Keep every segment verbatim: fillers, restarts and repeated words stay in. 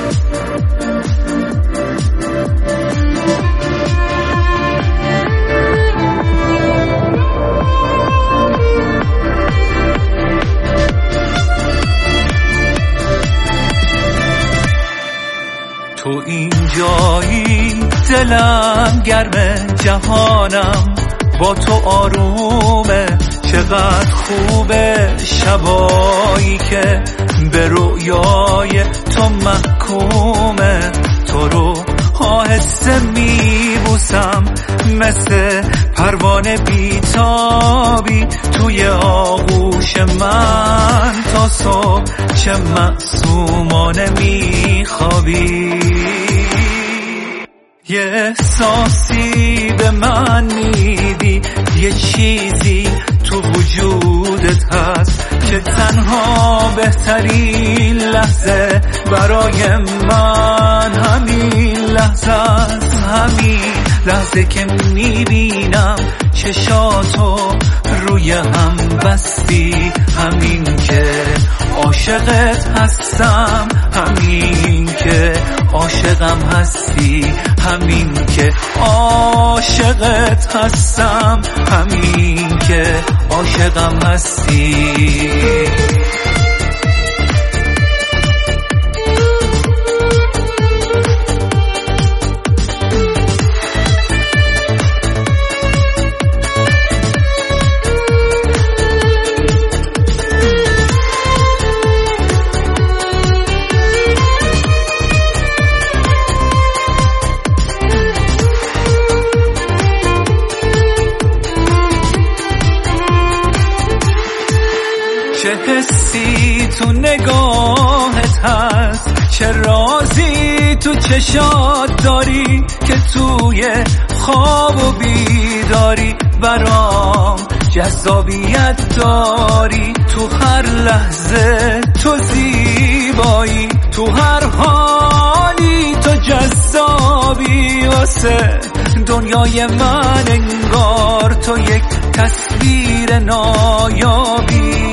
تو اینجایی دلم گرمه جهانم با تو آرومه چقدر خوبه شبایی که به رویای تو محکومه تو رو آهسته میبوسم مثل پروانه بیتابی توی آغوش من تا صبح چه معصومانه میخوابی یه احساسی به من میدی یه چیزی تو وجودت هست که تنها بهترین لحظه برای من همین لحظه است همین لحظه که میبینم چشاتو روی هم بستی همین که عاشقت هستم همین که عاشقم هستی همین که عاشقت هستم همین که عاشقم هستی چه حسی تو نگاهت هست چه رازی تو چشات داری که توی خواب و بیداری برام جذابیت داری تو هر لحظه تو زیبایی تو هر حالی تو جذابی واسه دنیای من انگار تو یک تصویر نایابی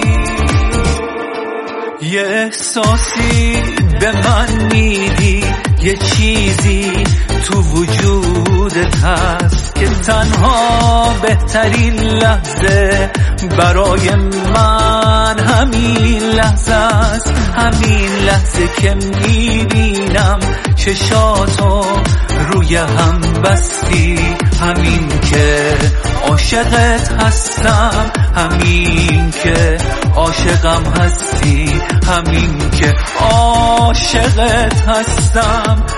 یه احساسی به من میدی یه چیزی تو وجودت هست که تنها بهترین لحظه برای من همین لحظه است همین لحظه که میبینم چشاتو روی هم بستی همین که عاشقت هستم همین که عاشقم هستی همین که عاشقت هستم